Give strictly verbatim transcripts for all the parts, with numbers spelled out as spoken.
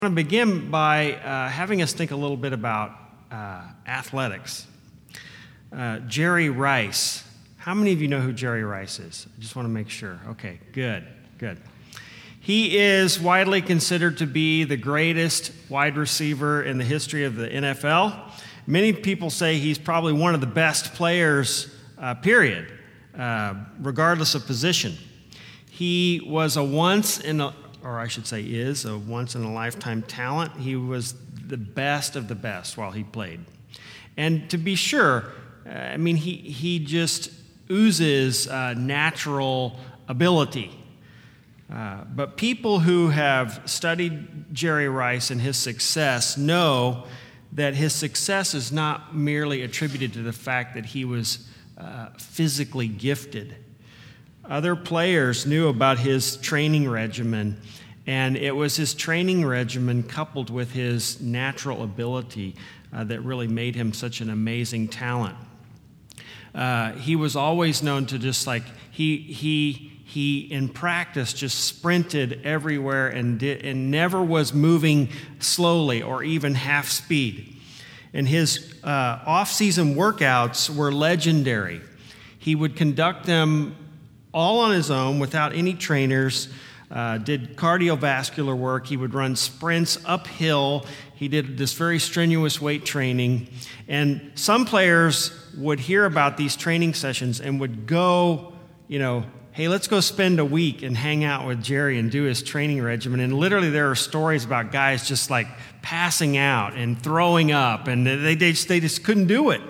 I want to begin by uh, having us think a little bit about uh, athletics. Uh, Jerry Rice. How many of you know who Jerry Rice is? I just want to make sure. Okay, good, good. He is widely considered to be the greatest wide receiver in the history of the N F L. Many people say he's probably one of the best players, uh, period, uh, regardless of position. He was a once in a or I should say is, a once-in-a-lifetime talent. He was the best of the best while he played. And to be sure, uh, I mean, he, he just oozes uh, natural ability. Uh, but people who have studied Jerry Rice and his success know that his success is not merely attributed to the fact that he was uh, physically gifted. Other players knew about his training regimen, and it was his training regimen coupled with his natural ability uh, that really made him such an amazing talent. Uh, he was always known to just like, he, he, he in practice just sprinted everywhere and, did, and never was moving slowly or even half speed. And his uh, off-season workouts were legendary. He would conduct them all on his own without any trainers, uh, did cardiovascular work. He would run sprints uphill. He did this very strenuous weight training. And some players would hear about these training sessions and would go, you know, hey, let's go spend a week and hang out with Jerry and do his training regimen. And literally there are stories about guys just like passing out and throwing up, and they, they, just, they just couldn't do it.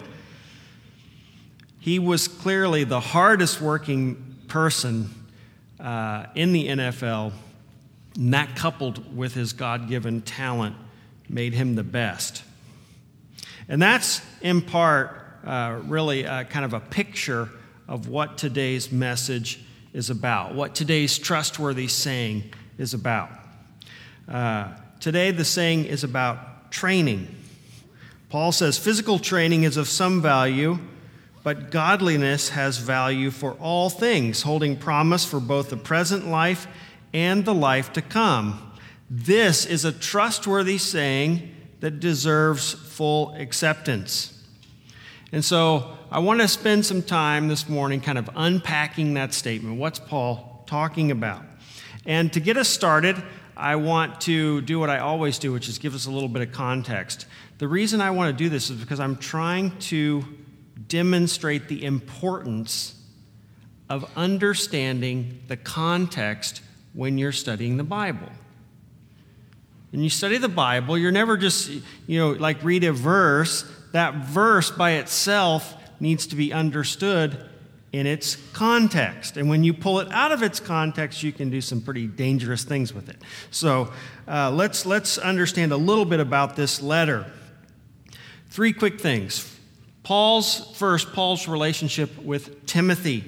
He was clearly the hardest working person uh, in the N F L, and that coupled with his God-given talent made him the best. And that's in part uh, really uh, kind of a picture of what today's message is about, what today's trustworthy saying is about. Uh, today the saying is about training. Paul says physical training is of some value, but godliness has value for all things, holding promise for both the present life and the life to come. This is a trustworthy saying that deserves full acceptance. And so I want to spend some time this morning kind of unpacking that statement. What's Paul talking about? And to get us started, I want to do what I always do, which is give us a little bit of context. The reason I want to do this is because I'm trying to demonstrate the importance of understanding the context when you're studying the Bible. When you study the Bible, you're never just, you know, like read a verse. That verse by itself needs to be understood in its context. And when you pull it out of its context, you can do some pretty dangerous things with it. So uh, let's, let's understand a little bit about this letter. Three quick things. Paul's, first, Paul's relationship with Timothy.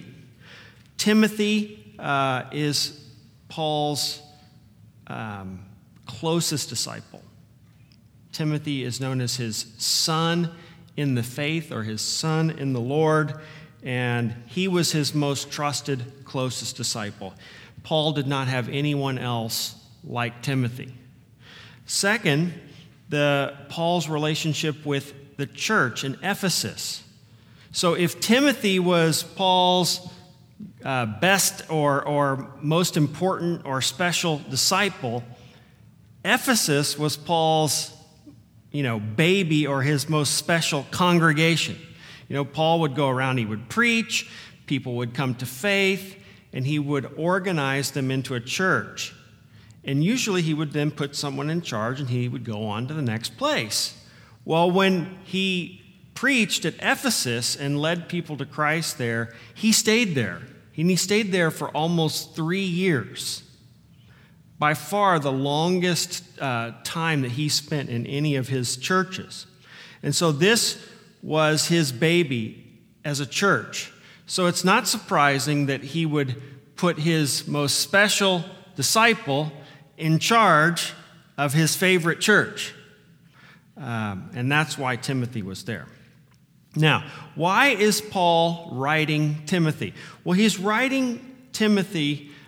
Timothy uh, is Paul's um, closest disciple. Timothy is known as his son in the faith, or his son in the Lord, and he was his most trusted, closest disciple. Paul did not have anyone else like Timothy. Second, the Paul's relationship with the church in Ephesus. So if Timothy was Paul's uh, best or, or most important or special disciple, Ephesus was Paul's, you know, baby or his most special congregation. You know, Paul would go around, he would preach, people would come to faith, and he would organize them into a church. And usually he would then put someone in charge and he would go on to the next place. Well, when he preached at Ephesus and led people to Christ there, he stayed there. And he stayed there for almost three years. By far the longest uh, time that he spent in any of his churches. And so this was his baby as a church. So it's not surprising that he would put his most special disciple in charge of his favorite church. Um, and that's why Timothy was there. Now, why is Paul writing Timothy? Well, he's writing Timothy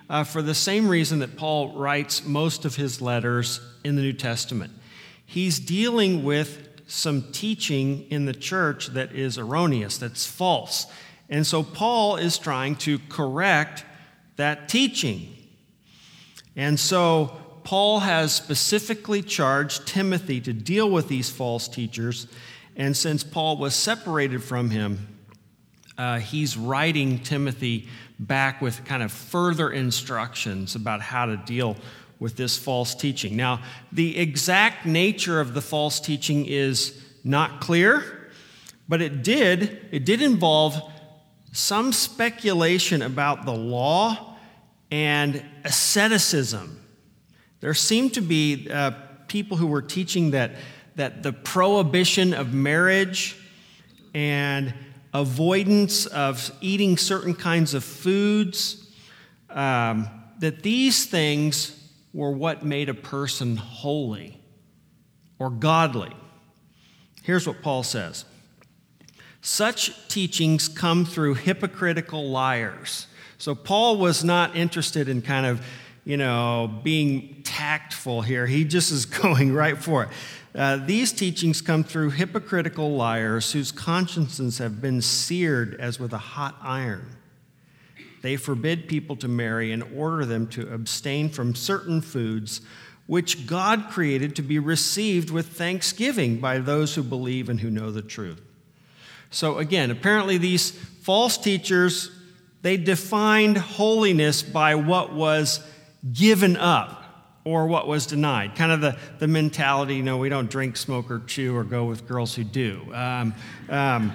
uh, for the same reason that Paul writes most of his letters in the New Testament. He's dealing with some teaching in the church that is erroneous, that's false. And so Paul is trying to correct that teaching. And so Paul has specifically charged Timothy to deal with these false teachers. And since Paul was separated from him, uh, he's writing Timothy back with kind of further instructions about how to deal with this false teaching. Now, the exact nature of the false teaching is not clear, but it did, it did involve some speculation about the law and asceticism. There seemed to be uh, people who were teaching that, that the prohibition of marriage and avoidance of eating certain kinds of foods, um, that these things were what made a person holy or godly. Here's what Paul says. Such teachings come through hypocritical liars. So Paul was not interested in kind of, you know, being tactful here. He just is going right for it. Uh, these teachings come through hypocritical liars whose consciences have been seared as with a hot iron. They forbid people to marry and order them to abstain from certain foods which God created to be received with thanksgiving by those who believe and who know the truth. So again, apparently these false teachers, they defined holiness by what was given up or what was denied. Kind of the, the mentality, you know, we don't drink, smoke, or chew or go with girls who do. Um, um,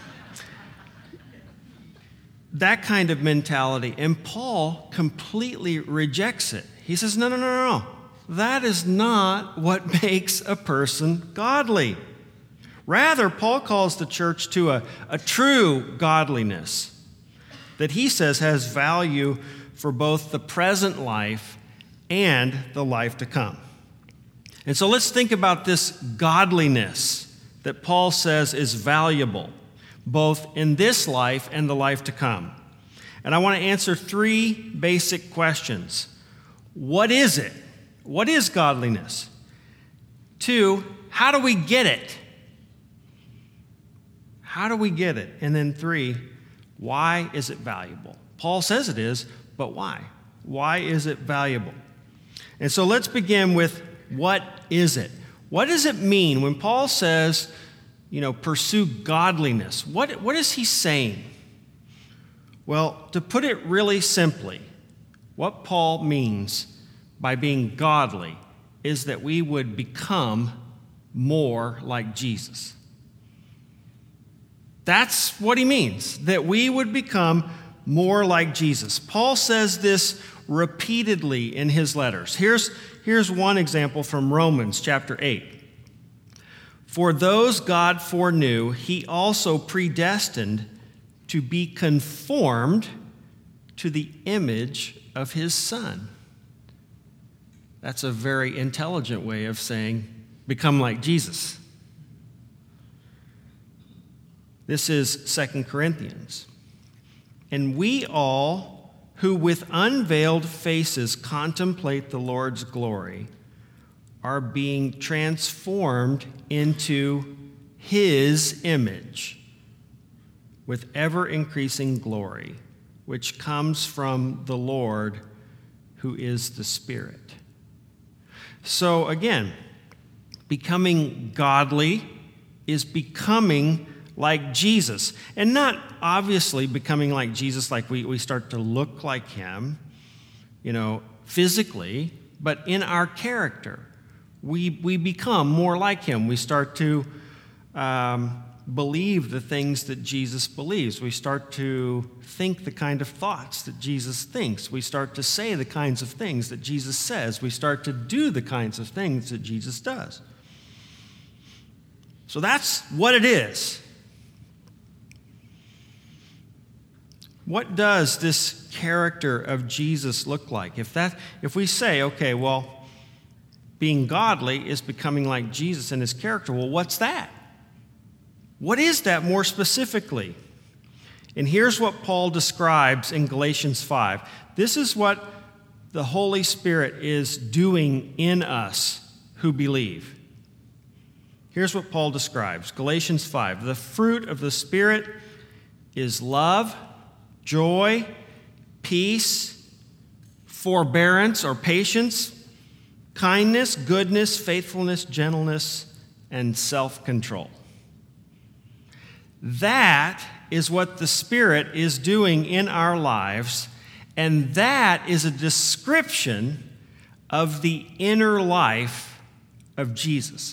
that kind of mentality. And Paul completely rejects it. He says, no, no, no, no, no. That is not what makes a person godly. Rather, Paul calls the church to a, a true godliness that he says has value for both the present life and the life to come. And so let's think about this godliness that Paul says is valuable, both in this life and the life to come. And I want to answer three basic questions. What is it? What is godliness? Two, how do we get it? How do we get it? And then three, why is it valuable? Paul says it is, but why? Why is it valuable? And so let's begin with what is it? What does it mean when Paul says, you know, pursue godliness? What, what is he saying? Well, to put it really simply, what Paul means by being godly is that we would become more like Jesus. That's what he means, that we would become more like Jesus. Paul says this repeatedly in his letters. Here's, here's one example from Romans chapter eight. For those God foreknew, he also predestined to be conformed to the image of his Son. That's a very intelligent way of saying, become like Jesus. This is Second Corinthians. And we all, who with unveiled faces contemplate the Lord's glory, are being transformed into his image with ever-increasing glory, which comes from the Lord, who is the Spirit. So again, becoming godly is becoming like Jesus. And not obviously becoming like Jesus like we, we start to look like him, you know, physically, but in our character. We, we become more like him. We start to um, believe the things that Jesus believes. We start to think the kind of thoughts that Jesus thinks. We start to say the kinds of things that Jesus says. We start to do the kinds of things that Jesus does. So that's what it is. What does this character of Jesus look like? If that, if we say, okay, well, being godly is becoming like Jesus and his character, well, what's that? What is that more specifically? And here's what Paul describes in Galatians five. This is what the Holy Spirit is doing in us who believe. Here's what Paul describes, Galatians five. The fruit of the Spirit is love, joy, peace, forbearance or patience, kindness, goodness, faithfulness, gentleness, and self-control. That is what the Spirit is doing in our lives, and that is a description of the inner life of Jesus.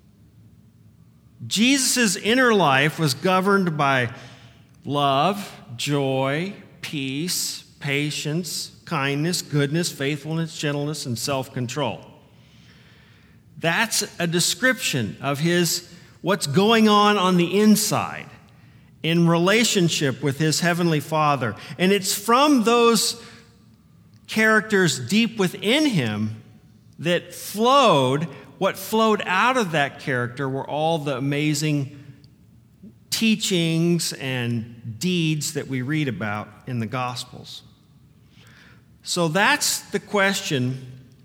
Jesus' inner life was governed by love, joy, peace, patience, kindness, goodness, faithfulness, gentleness, and self-control. That's a description of his what's going on on the inside in relationship with his heavenly Father. And it's from those characters deep within him that flowed, what flowed out of that character were all the amazing teachings and deeds that we read about in the Gospels. So that's the question,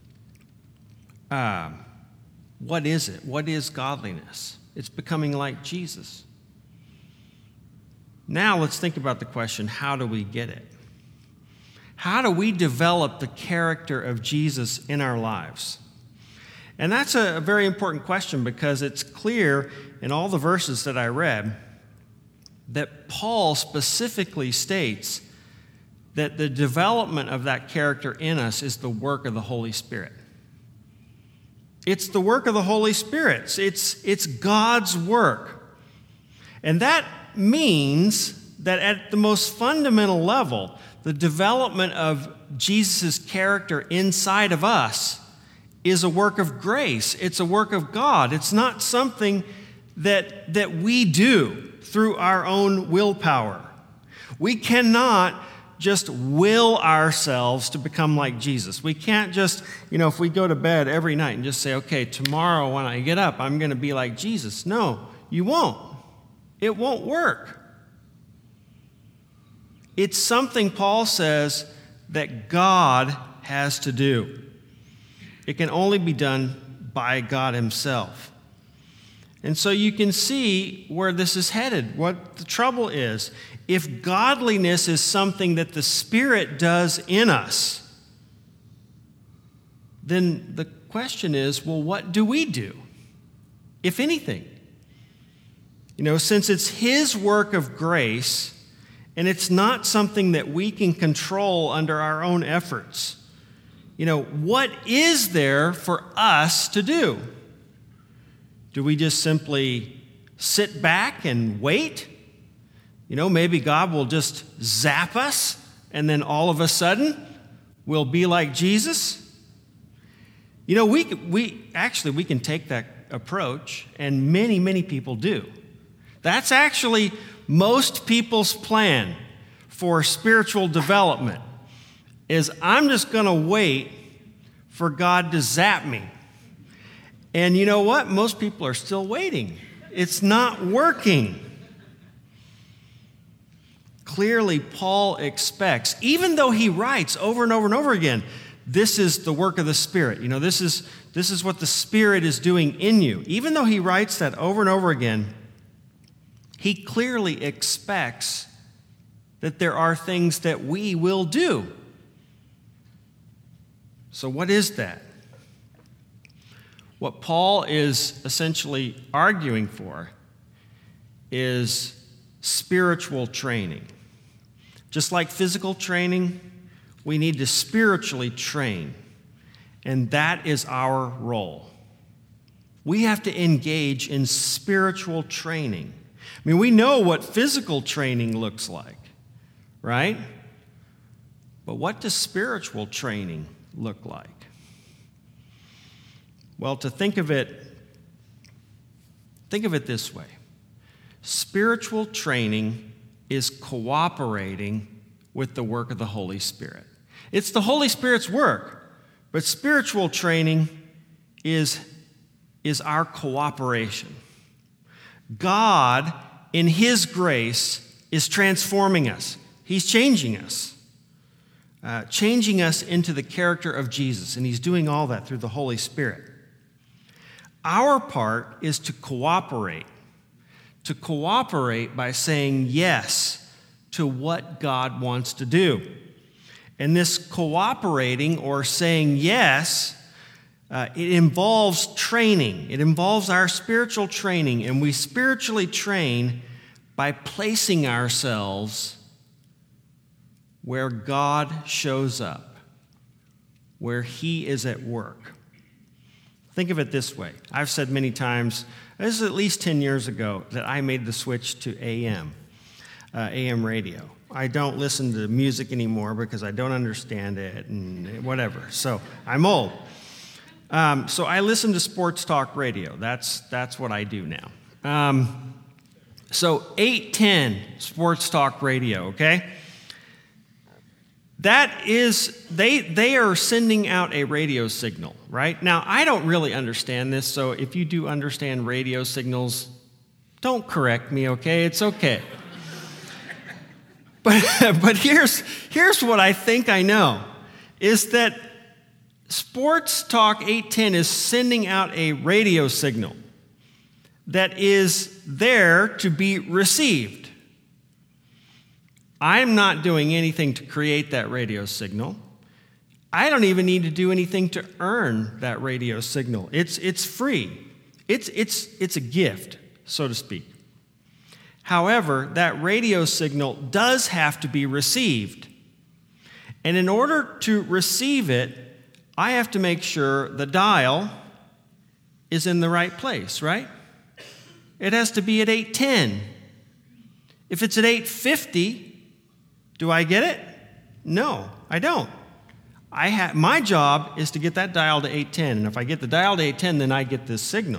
uh, what is it? What is godliness? It's becoming like Jesus. Now let's think about the question, how do we get it? How do we develop the character of Jesus in our lives? And that's a, a very important question because it's clear in all the verses that I read that Paul specifically states that the development of that character in us is the work of the Holy Spirit. It's the work of the Holy Spirit. It's, it's God's work. And that means that at the most fundamental level, the development of Jesus' character inside of us is a work of grace. It's a work of God. It's not something that, that we do through our own willpower. We cannot just will ourselves to become like Jesus. We can't just, you know, if we go to bed every night and just say, okay, tomorrow when I get up, I'm going to be like Jesus. No, you won't. It won't work. It's something Paul says that God has to do. It can only be done by God himself. And so you can see where this is headed, what the trouble is. If godliness is something that the Spirit does in us, then the question is, well, what do we do, if anything? You know, since it's his work of grace, and it's not something that we can control under our own efforts, you know, what is there for us to do? Do we just simply sit back and wait? You know, maybe God will just zap us, and then all of a sudden, we'll be like Jesus. You know, we we actually, we can take that approach, and many, many people do. That's actually most people's plan for spiritual development, is I'm just going to wait for God to zap me. And you know what? Most people are still waiting. It's not working. Clearly, Paul expects, even though he writes over and over and over again, this is the work of the Spirit. You know, this is, this is what the Spirit is doing in you. Even though he writes that over and over again, he clearly expects that there are things that we will do. So what is that? What Paul is essentially arguing for is spiritual training. Just like physical training, we need to spiritually train, and that is our role. We have to engage in spiritual training. I mean, we know what physical training looks like, right? But what does spiritual training look like? Well, to think of it, think of it this way. Spiritual training is cooperating with the work of the Holy Spirit. It's the Holy Spirit's work, but spiritual training is, is our cooperation. God, in his grace, is transforming us. He's changing us. uh, changing us into the character of Jesus, and he's doing all that through the Holy Spirit. Our part is to cooperate, to cooperate by saying yes to what God wants to do. And this cooperating or saying yes, uh, it involves training. It involves our spiritual training, and we spiritually train by placing ourselves where God shows up, where he is at work. Think of it this way. I've said many times, this is at least ten years ago, that I made the switch to A M, uh, A M radio. I don't listen to music anymore because I don't understand it and whatever. So I'm old. Um, so I listen to sports talk radio. That's, that's what I do now. Um, so eight ten sports talk radio, okay? That is, they, they are sending out a radio signal, right? Now, I don't really understand this, so if you do understand radio signals, don't correct me, okay? It's okay. But, but here's, here's what I think I know, is that Sports Talk eight ten is sending out a radio signal that is there to be received. I'm not doing anything to create that radio signal. I don't even need to do anything to earn that radio signal. It's, it's free. It's, it's, it's a gift, so to speak. However, that radio signal does have to be received. And in order to receive it, I have to make sure the dial is in the right place, right? It has to be at eight ten. If it's at eight fifty, do I get it? No, I don't. I ha- my job is to get that dial to eight ten, and if I get the dial to eight ten, then I get this signal.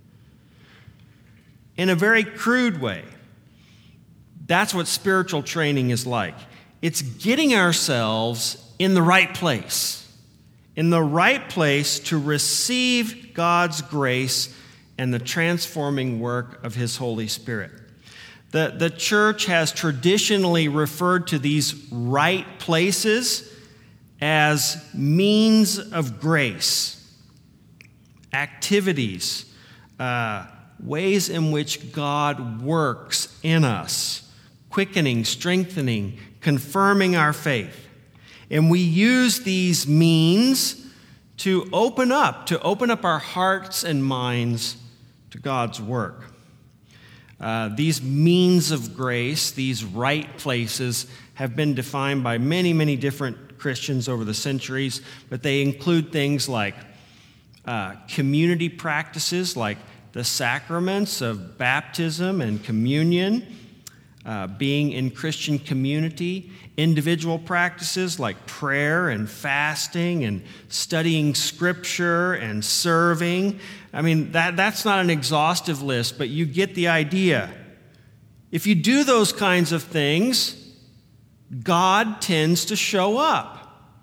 In a very crude way, that's what spiritual training is like. It's getting ourselves in the right place, in the right place to receive God's grace and the transforming work of his Holy Spirit. The, the church has traditionally referred to these right places as means of grace, activities, uh, ways in which God works in us, quickening, strengthening, confirming our faith. And we use these means to open up, to open up our hearts and minds to God's work. Uh, these means of grace, these right places, have been defined by many, many different Christians over the centuries, but they include things like uh, community practices, like the sacraments of baptism and communion, uh, being in Christian community, individual practices like prayer and fasting and studying Scripture and serving. I mean, that, that's not an exhaustive list, but you get the idea. If you do those kinds of things, God tends to show up.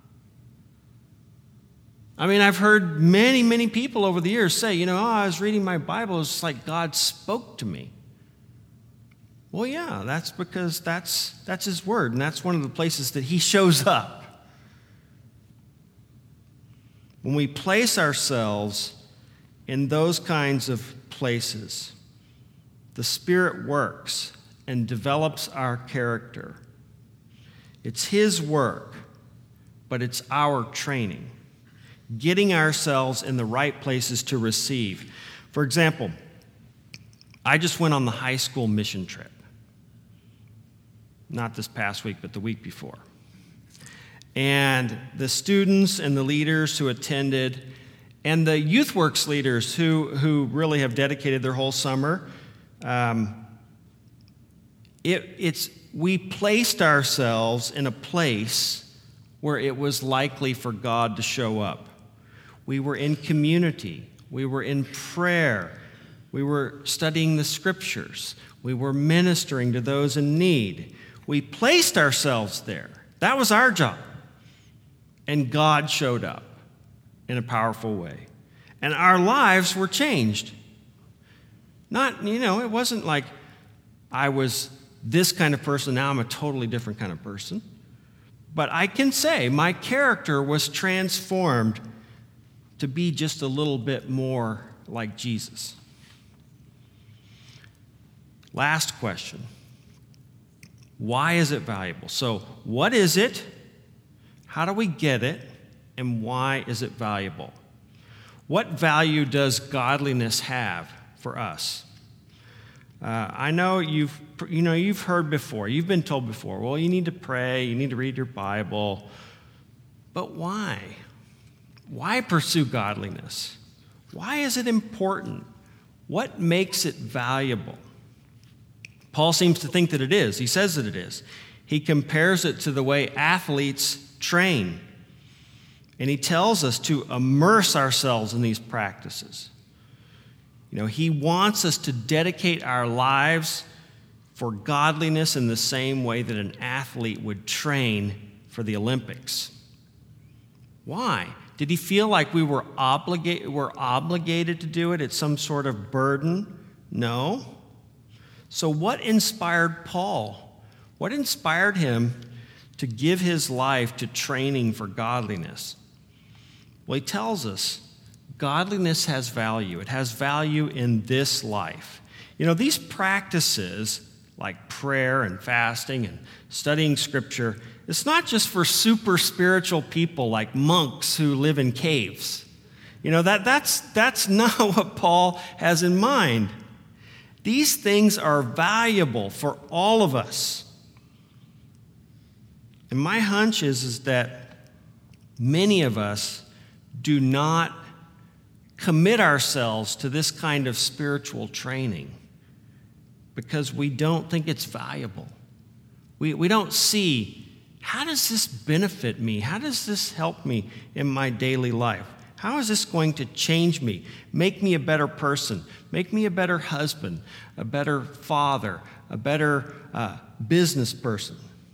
I mean, I've heard many, many people over the years say, you know, oh, I was reading my Bible, it's like God spoke to me. Well, yeah, that's because that's, that's his word, and that's one of the places that he shows up. When we place ourselves in those kinds of places, the Spirit works and develops our character. It's his work, but it's our training, getting ourselves in the right places to receive. For example, I just went on the high school mission trip. Not this past week, but the week before. And the students and the leaders who attended, and the YouthWorks leaders who, who really have dedicated their whole summer, um, it, it's we placed ourselves in a place where it was likely for God to show up. We were in community. We were in prayer. We were studying the Scriptures. We were ministering to those in need. We placed ourselves there. That was our job. And God showed up in a powerful way. And our lives were changed. Not, you know, it wasn't like I was this kind of person, now I'm a totally different kind of person. But I can say my character was transformed to be just a little bit more like Jesus. Last question. Why is it valuable? So, what is it? How do we get it? And why is it valuable? What value does godliness have for us? Uh, I know you've, you know, you've heard before, you've been told before, well, you need to pray, you need to read your Bible. But why? Why pursue godliness? Why is it important? What makes it valuable? Paul seems to think that it is. He says that it is. He compares it to the way athletes train. And he tells us to immerse ourselves in these practices. You know, he wants us to dedicate our lives for godliness in the same way that an athlete would train for the Olympics. Why? Did he feel like we were, obliga- were obligated to do it? It's some sort of burden? No. So what inspired Paul? What inspired him to give his life to training for godliness? Well, he tells us godliness has value. It has value in this life. You know, these practices like prayer and fasting and studying Scripture, it's not just for super spiritual people like monks who live in caves. You know, that, that's, that's not what Paul has in mind. These things are valuable for all of us. And my hunch is, is that many of us do not commit ourselves to this kind of spiritual training because we don't think it's valuable. We, we don't see, how does this benefit me? How does this help me in my daily life? How is this going to change me, make me a better person, make me a better husband, a better father, a better uh, business person?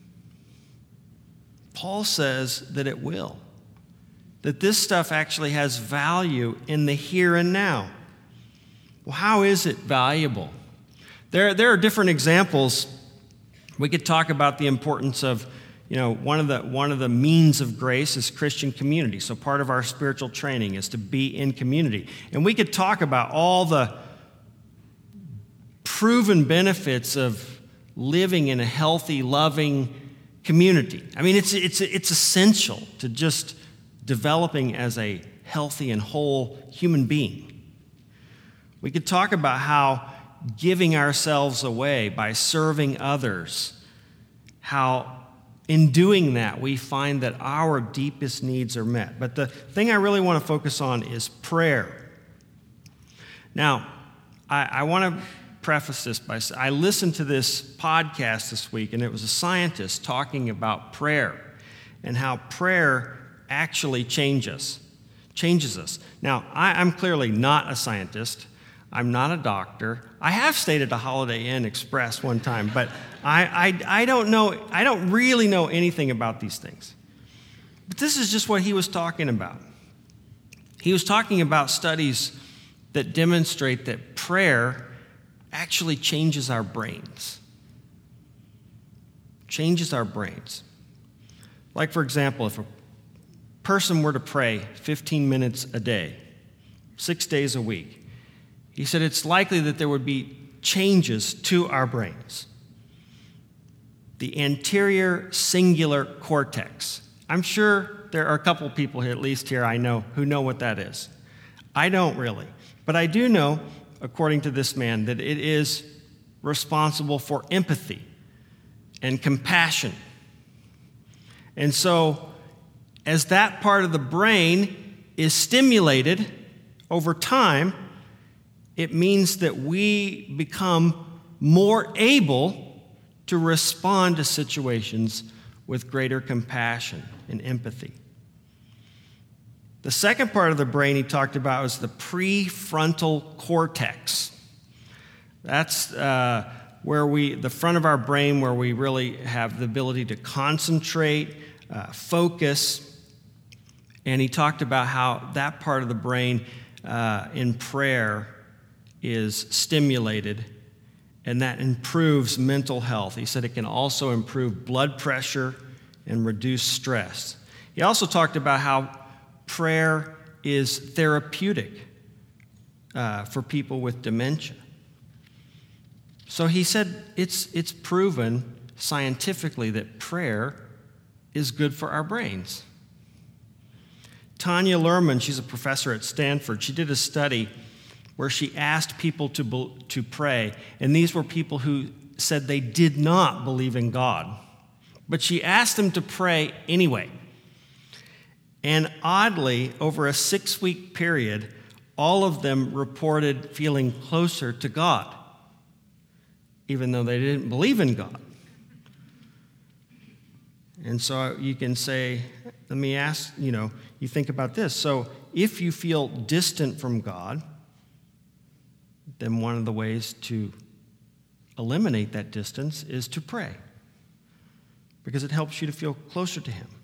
Paul says that it will. That this stuff actually has value in the here and now. Well, how is it valuable? There, there are different examples. We could talk about the importance of, you know, one of the one of the means of grace is Christian community. So part of our spiritual training is to be in community. And we could talk about all the proven benefits of living in a healthy, loving community. I mean, it's it's it's essential to just developing as a healthy and whole human being. We could talk about how giving ourselves away by serving others, how in doing that we find that our deepest needs are met. But the thing I really want to focus on is prayer. Now, I, I want to preface this by saying, I listened to this podcast this week, and it was a scientist talking about prayer and how prayer actually change us, changes us. Now, I, I'm clearly not a scientist. I'm not a doctor. I have stayed at a Holiday Inn Express one time, but I, I, I don't know, I don't really know anything about these things. But this is just what he was talking about. He was talking about studies that demonstrate that prayer actually changes our brains. Changes our brains. Like, for example, if a person were to pray fifteen minutes a day, six days a week, he said it's likely that there would be changes to our brains. The anterior cingulate cortex. I'm sure there are a couple people here, at least here I know, who know what that is. I don't really. But I do know, according to this man, that it is responsible for empathy and compassion. And so, as that part of the brain is stimulated over time, it means that we become more able to respond to situations with greater compassion and empathy. The second part of the brain he talked about was the prefrontal cortex. That's uh, where we, the front of our brain, where we really have the ability to concentrate, uh, focus. And he talked about how that part of the brain uh, in prayer is stimulated, and that improves mental health. He said it can also improve blood pressure and reduce stress. He also talked about how prayer is therapeutic uh, for people with dementia. So he said it's, it's proven scientifically that prayer is good for our brains. Tanya Luhrmann, she's a professor at Stanford, she did a study where she asked people to, to pray, and these were people who said they did not believe in God. But she asked them to pray anyway. And oddly, over a six-week period, all of them reported feeling closer to God, even though they didn't believe in God. And so you can say, let me ask, you know, you think about this. So if you feel distant from God, then one of the ways to eliminate that distance is to pray, because it helps you to feel closer to Him.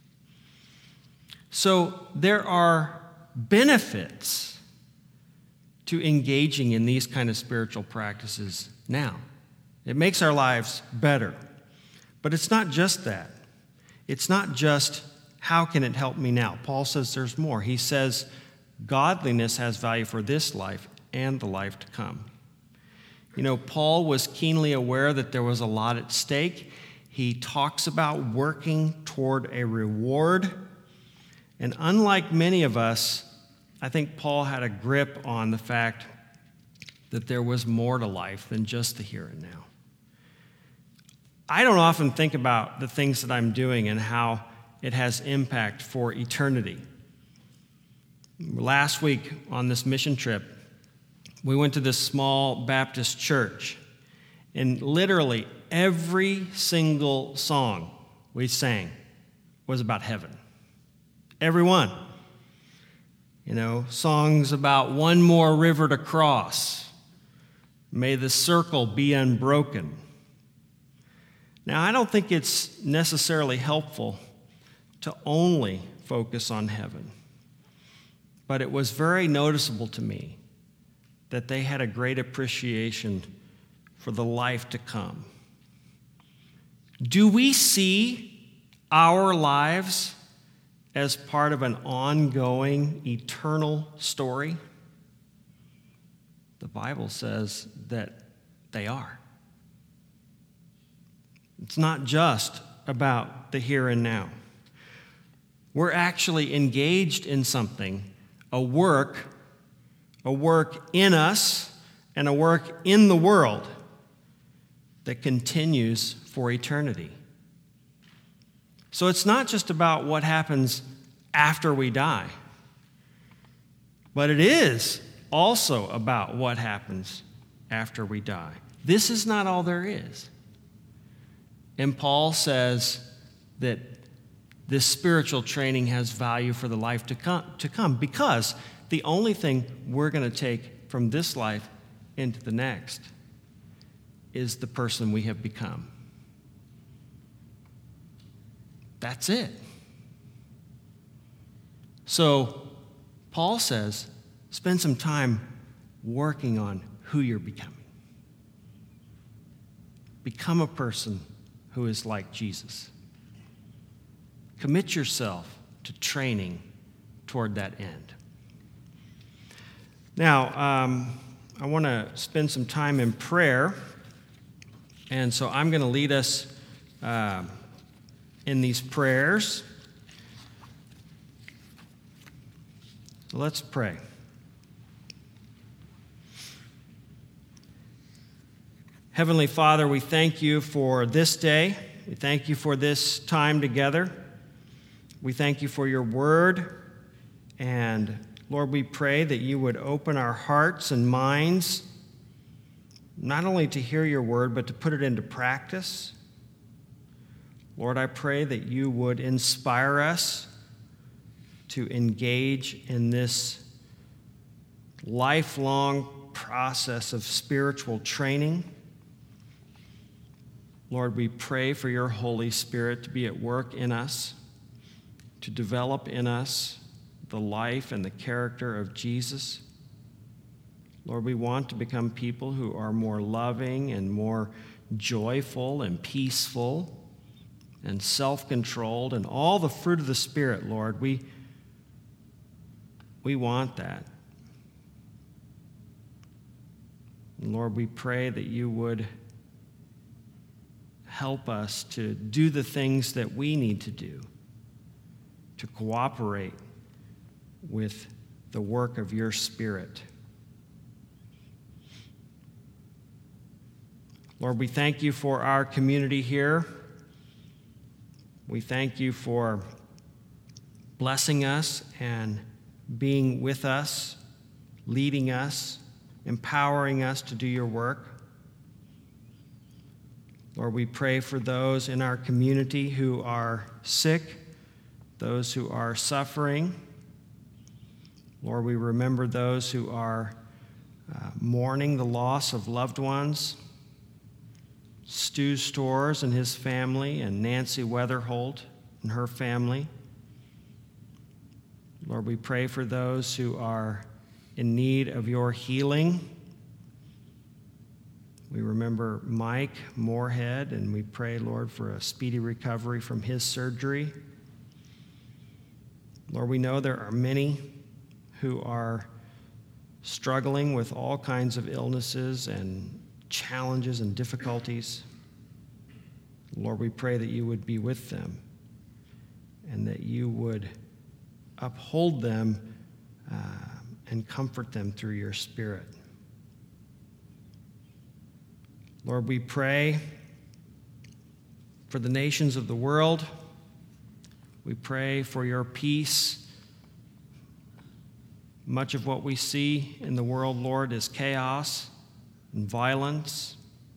So there are benefits to engaging in these kind of spiritual practices now. It makes our lives better. But it's not just that. It's not just, how can it help me now? Paul says there's more. He says godliness has value for this life and the life to come. You know, Paul was keenly aware that there was a lot at stake. He talks about working toward a reward. And unlike many of us, I think Paul had a grip on the fact that there was more to life than just the here and now. I don't often think about the things that I'm doing and how it has impact for eternity. Last week on this mission trip, we went to this small Baptist church, and literally every single song we sang was about heaven. Every one. You know, songs about one more river to cross. May the circle be unbroken. Now, I don't think it's necessarily helpful to only focus on heaven, but it was very noticeable to me that they had a great appreciation for the life to come. Do we see our lives as part of an ongoing, eternal story? The Bible says that they are. It's not just about the here and now. We're actually engaged in something, a work, a work in us and a work in the world that continues for eternity. So it's not just about what happens after we die, but it is also about what happens after we die. This is not all there is. And Paul says that this spiritual training has value for the life to come, to come because the only thing we're going to take from this life into the next is the person we have become. That's it. So Paul says, spend some time working on who you're becoming. Become a person who is like Jesus. Commit yourself to training toward that end. Now, um, I want to spend some time in prayer, and so I'm going to lead us uh, in these prayers. So let's pray. Heavenly Father, we thank you for this day. We thank you for this time together. We thank you for your word. And Lord, we pray that you would open our hearts and minds, not only to hear your word, but to put it into practice. Lord, I pray that you would inspire us to engage in this lifelong process of spiritual training. Lord, we pray for your Holy Spirit to be at work in us, to develop in us the life and the character of Jesus. Lord, we want to become people who are more loving and more joyful and peaceful, and self-controlled and all the fruit of the Spirit, Lord. We, we want that. And Lord, we pray that you would help us to do the things that we need to do to cooperate with the work of your Spirit. Lord, we thank you for our community here. We thank you for blessing us and being with us, leading us, empowering us to do your work. Lord, we pray for those in our community who are sick, those who are suffering. Lord, we remember those who are uh, mourning the loss of loved ones. Stu Storrs and his family, and Nancy Weatherholt and her family. Lord, we pray for those who are in need of your healing. We remember Mike Moorhead, and we pray, Lord, for a speedy recovery from his surgery. Lord, we know there are many who are struggling with all kinds of illnesses and challenges and difficulties. Lord, we pray that you would be with them and that you would uphold them uh, and comfort them through your Spirit. Lord, we pray for the nations of the world. We pray for your peace. Much of what we see in the world, Lord, is chaos and violence.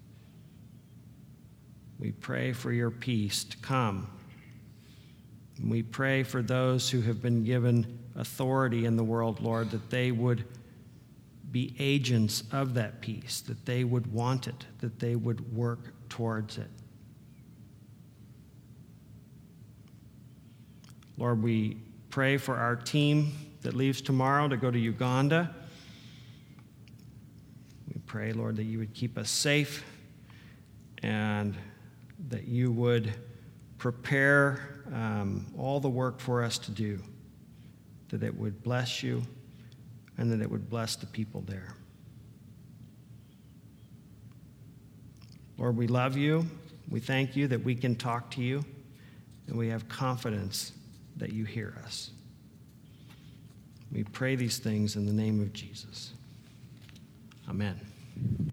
We pray for your peace to come. And we pray for those who have been given authority in the world, Lord, that they would be agents of that peace, that they would want it, that they would work towards it. Lord, we pray for our team that leaves tomorrow to go to Uganda. We pray, Lord, that you would keep us safe and that you would prepare um, all the work for us to do, that it would bless you and that it would bless the people there. Lord, we love you. We thank you that we can talk to you, and we have confidence that you hear us. We pray these things in the name of Jesus. Amen.